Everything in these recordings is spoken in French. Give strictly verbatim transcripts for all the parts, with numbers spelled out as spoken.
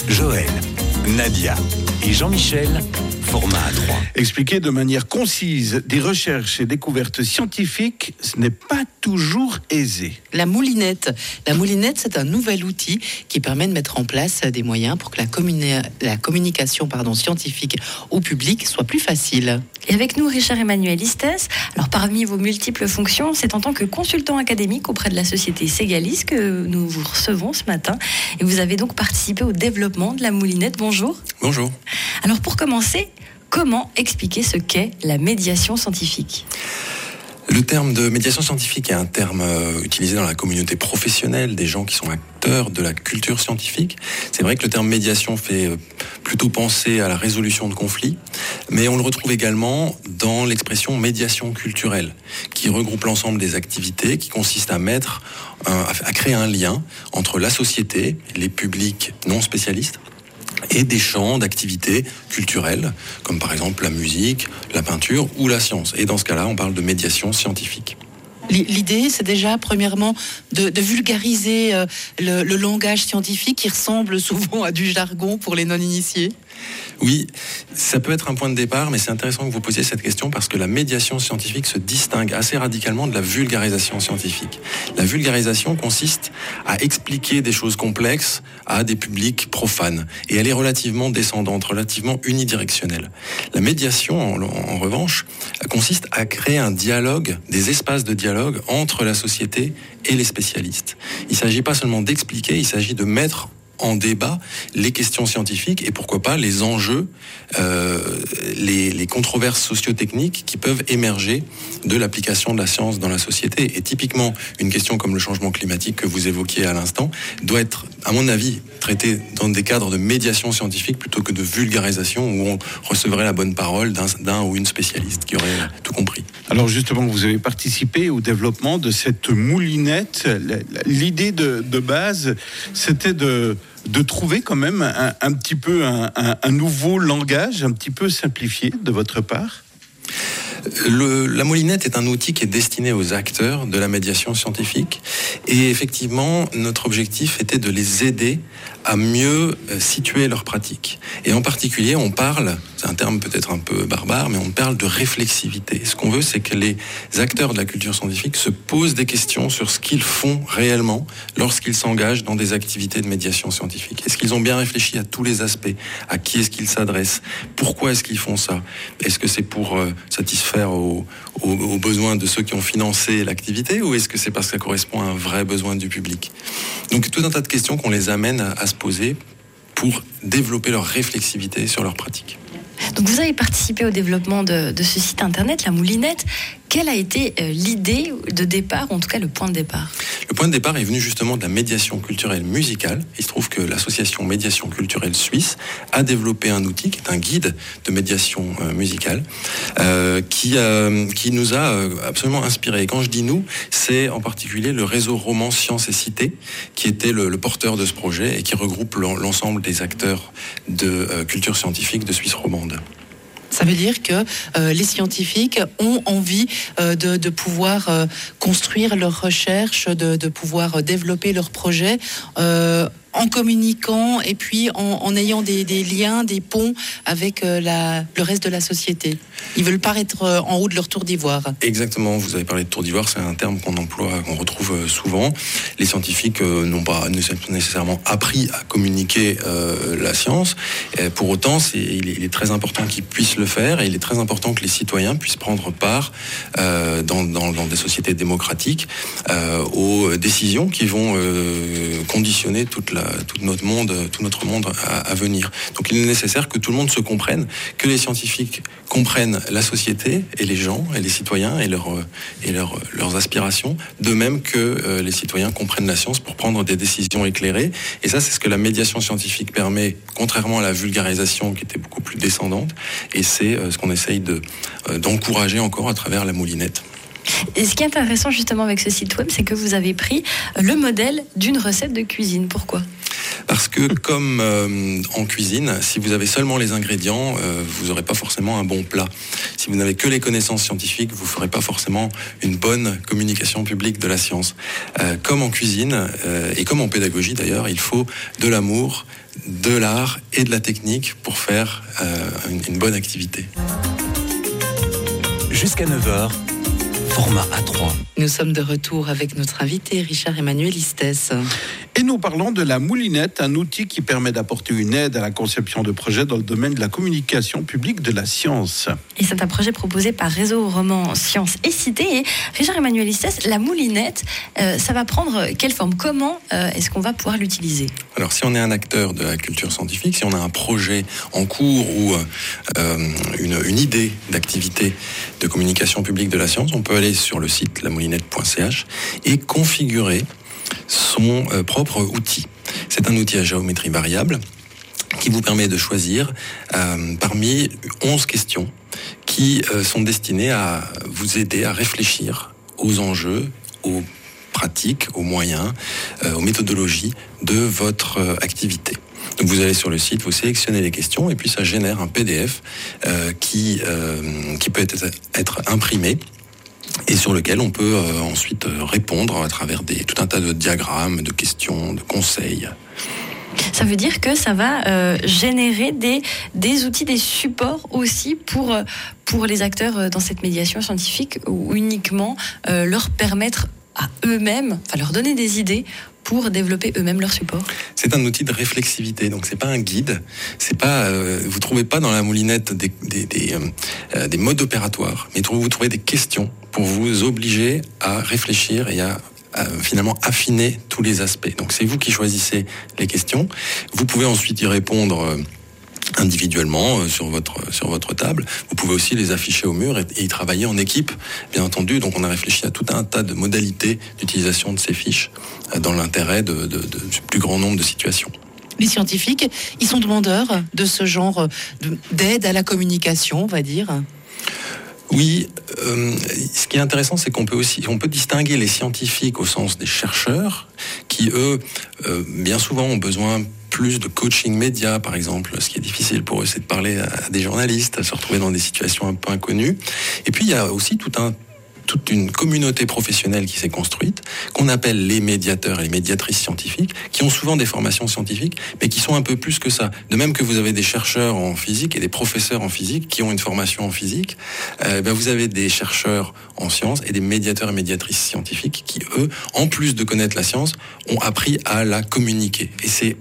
Joël, Nadia et Jean-Michel, format A trois. Expliquer de manière concise des recherches et découvertes scientifiques, ce n'est pas toujours aisé. La moulinette. La moulinette, c'est un nouvel outil qui permet de mettre en place des moyens pour que la, communi- la communication pardon, scientifique au public soit plus facile. Et avec nous, Richard Emmanuel Istès. Alors, parmi vos multiples fonctions, c'est en tant que consultant académique auprès de la société Segalis que nous vous recevons ce matin. Et vous avez donc participé au développement de la moulinette. Bonjour. Bonjour. Alors, pour commencer, comment expliquer ce qu'est la médiation scientifique ? Le terme de médiation scientifique est un terme euh, utilisé dans la communauté professionnelle, des gens qui sont acteurs de la culture scientifique. C'est vrai que le terme médiation fait euh, plutôt penser à la résolution de conflits, mais on le retrouve également dans l'expression médiation culturelle, qui regroupe l'ensemble des activités, qui consiste à mettre, euh, à créer un lien entre la société, les publics non spécialistes, et des champs d'activités culturelles, comme par exemple la musique, la peinture ou la science. Et dans ce cas-là, on parle de médiation scientifique. L'idée, c'est déjà, premièrement, de, de vulgariser euh, le, le langage scientifique qui ressemble souvent à du jargon pour les non-initiés. Oui, ça peut être un point de départ, mais c'est intéressant que vous posiez cette question parce que la médiation scientifique se distingue assez radicalement de la vulgarisation scientifique. La vulgarisation consiste à expliquer des choses complexes à des publics profanes et elle est relativement descendante, relativement unidirectionnelle. La médiation, en, en revanche, consiste à créer un dialogue, des espaces de dialogue entre la société et les spécialistes. Il ne s'agit pas seulement d'expliquer, il s'agit de mettre en débat les questions scientifiques et pourquoi pas les enjeux, euh, les, les controverses socio-techniques qui peuvent émerger de l'application de la science dans la société. Et typiquement, une question comme le changement climatique que vous évoquiez à l'instant doit être, à mon avis, traitée dans des cadres de médiation scientifique plutôt que de vulgarisation où on recevrait la bonne parole d'un, d'un ou une spécialiste qui aurait tout compris. Alors justement, vous avez participé au développement de cette moulinette. L'idée de, de base, c'était de... de trouver quand même un, un petit peu un, un, un nouveau langage, un petit peu simplifié de votre part. Le, la moulinette est un outil qui est destiné aux acteurs de la médiation scientifique et effectivement notre objectif était de les aider à mieux situer leurs pratiques. Et en particulier on parle, c'est un terme peut-être un peu barbare, mais on parle de réflexivité. Ce qu'on veut, c'est que les acteurs de la culture scientifique se posent des questions sur ce qu'ils font réellement lorsqu'ils s'engagent dans des activités de médiation scientifique. Est-ce qu'ils ont bien réfléchi à tous les aspects ? À qui est-ce qu'ils s'adressent ? Pourquoi est-ce qu'ils font ça ? Est-ce que c'est pour euh, satisfaire aux, aux, aux besoins de ceux qui ont financé l'activité ou est-ce que c'est parce que ça correspond à un vrai besoin du public ? Donc tout un tas de questions qu'on les amène à, à se poser pour développer leur réflexivité sur leurs pratiques. Donc vous avez participé au développement de, de ce site internet, la moulinette. Quelle a été euh, l'idée de départ, ou en tout cas le point de départ ? Le point de départ est venu justement de la médiation culturelle musicale. Il se trouve que l'association Médiation culturelle suisse a développé un outil qui est un guide de médiation euh, musicale euh, qui, euh, qui nous a euh, absolument inspiré. Et quand je dis nous, c'est en particulier le réseau Roman Sciences et Cité qui était le, le porteur de ce projet et qui regroupe l'ensemble des acteurs de euh, culture scientifique de Suisse romande. Ça veut dire que euh, les scientifiques ont envie euh, de, de pouvoir euh, construire leurs recherches, de, de pouvoir développer leurs projets euh, en communiquant et puis en, en ayant des, des liens, des ponts avec euh, la, le reste de la société. Ils veulent pas être euh, en haut de leur tour d'ivoire. Exactement, vous avez parlé de tour d'ivoire, c'est un terme qu'on emploie, qu'on retrouve souvent. Les scientifiques euh, n'ont pas nécessairement appris à communiquer euh, la science. Et pour autant, c'est, il, est, il est très important qu'ils puissent le faire et il est très important que les citoyens puissent prendre part euh, dans, dans, dans des sociétés démocratiques euh, aux décisions qui vont euh, conditionner toute la tout notre monde, tout notre monde à, à venir. Donc il est nécessaire que tout le monde se comprenne, que les scientifiques comprennent la société et les gens et les citoyens et, leur, et leur, leurs aspirations, de même que euh, les citoyens comprennent la science pour prendre des décisions éclairées. Et ça, c'est ce que la médiation scientifique permet, contrairement à la vulgarisation qui était beaucoup plus descendante. Et c'est euh, ce qu'on essaye de, euh, d'encourager encore à travers la moulinette. Et ce qui est intéressant justement avec ce site web, c'est que vous avez pris le modèle d'une recette de cuisine. Pourquoi ? Parce que comme euh, en cuisine, si vous avez seulement les ingrédients, euh, vous n'aurez pas forcément un bon plat. Si vous n'avez que les connaissances scientifiques, vous ne ferez pas forcément une bonne communication publique de la science. Euh, comme en cuisine, euh, et comme en pédagogie d'ailleurs, il faut de l'amour, de l'art et de la technique pour faire euh, une, une bonne activité. Jusqu'à neuf heures, format A trois. Nous sommes de retour avec notre invité Richard Emmanuel Istès. Et nous parlons de la moulinette, un outil qui permet d'apporter une aide à la conception de projets dans le domaine de la communication publique de la science. Et c'est un projet proposé par Réseau Roman Sciences et Cité. Et Richard Emmanuel Istès, la moulinette, euh, ça va prendre quelle forme? Comment euh, est-ce qu'on va pouvoir l'utiliser? Alors, si on est un acteur de la culture scientifique, si on a un projet en cours ou euh, une, une idée d'activité de communication publique de la science, on peut aller sur le site la moulinette point c h et configurer son euh, propre outil. C'est un outil à géométrie variable qui vous permet de choisir euh, parmi onze questions qui euh, sont destinées à vous aider à réfléchir aux enjeux, aux pratiques, aux moyens, euh, aux méthodologies de votre euh, activité. Donc vous allez sur le site, vous sélectionnez les questions et puis ça génère un P D F euh, qui, euh, qui peut être, être imprimé et sur lequel on peut euh, ensuite répondre à travers des, tout un tas de diagrammes, de questions, de conseils. Ça veut dire que ça va euh, générer des, des outils, des supports aussi pour, pour les acteurs dans cette médiation scientifique ou uniquement euh, leur permettre à eux-mêmes, enfin leur donner des idées pour développer eux-mêmes leur support. C'est un outil de réflexivité, donc c'est pas un guide, c'est pas, euh, vous trouvez pas dans la moulinette des, des, des, euh, des modes opératoires, mais vous trouvez des questions pour vous obliger à réfléchir et à à finalement affiner tous les aspects. Donc c'est vous qui choisissez les questions. Vous pouvez ensuite y répondre euh, individuellement euh, sur votre sur votre table. Vous pouvez aussi les afficher au mur et, et y travailler en équipe, bien entendu. Donc on a réfléchi à tout un tas de modalités d'utilisation de ces fiches euh, dans l'intérêt de, de, de, du plus grand nombre de situations. Les scientifiques, ils sont demandeurs de ce genre d'aide à la communication, on va dire. Oui, euh, ce qui est intéressant, c'est qu'on peut aussi, on peut distinguer les scientifiques au sens des chercheurs, qui eux, euh, bien souvent, ont besoin plus de coaching média, par exemple. Ce qui est difficile pour eux, c'est de parler à des journalistes, à se retrouver dans des situations un peu inconnues. Et puis, il y a aussi tout un toute une communauté professionnelle qui s'est construite, qu'on appelle les médiateurs et les médiatrices scientifiques, qui ont souvent des formations scientifiques, mais qui sont un peu plus que ça. De même que vous avez des chercheurs en physique et des professeurs en physique qui ont une formation en physique, euh, ben vous avez des chercheurs en sciences et des médiateurs et médiatrices scientifiques qui, eux, en plus de connaître la science, ont appris à la communiquer. Et c'est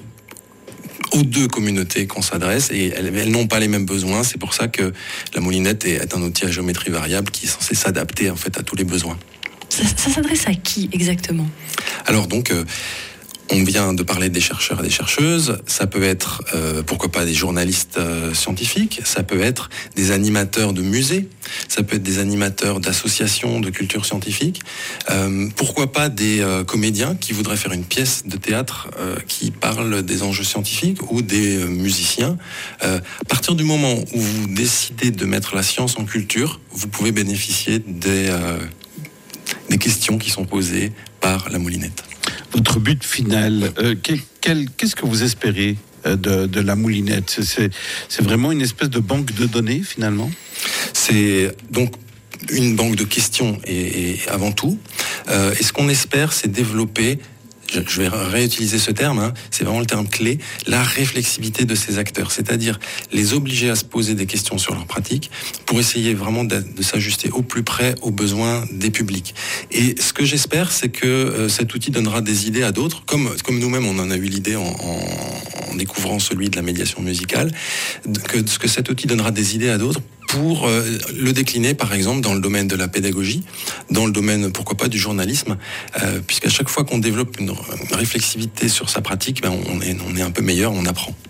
aux deux communautés qu'on s'adresse et elles, elles n'ont pas les mêmes besoins. C'est pour ça que la moulinette est, est un outil à géométrie variable qui est censé s'adapter en fait à tous les besoins. Ça, ça s'adresse à qui exactement? Alors donc, euh, on vient de parler des chercheurs et des chercheuses. Ça peut être, euh, pourquoi pas, des journalistes euh, scientifiques. Ça peut être des animateurs de musées. Ça peut être des animateurs d'associations de culture scientifique. Euh, pourquoi pas des euh, comédiens qui voudraient faire une pièce de théâtre euh, qui parle des enjeux scientifiques ou des euh, musiciens. Euh, à partir du moment où vous décidez de mettre la science en culture, vous pouvez bénéficier des, euh, des questions qui sont posées par la moulinette. Votre but final, euh, quel, quel, qu'est-ce que vous espérez euh, de, de la moulinette? c'est, c'est vraiment une espèce de banque de données, finalement? C'est donc une banque de questions et, et avant tout. Euh, et ce qu'on espère, c'est développer, je, je vais réutiliser ce terme, hein, c'est vraiment le terme clé, la réflexivité de ces acteurs, c'est-à-dire les obliger à se poser des questions sur leur pratique pour essayer vraiment de, de s'ajuster au plus près aux besoins des publics. Et ce que j'espère, c'est que euh, cet outil donnera des idées à d'autres, comme, comme nous-mêmes on en a eu l'idée en, en, en découvrant celui de la médiation musicale, que, que cet outil donnera des idées à d'autres pour euh, le décliner, par exemple, dans le domaine de la pédagogie, dans le domaine, pourquoi pas, du journalisme, euh, puisqu'à chaque fois qu'on développe une, une réflexivité sur sa pratique, ben on, est, on est un peu meilleur, on apprend.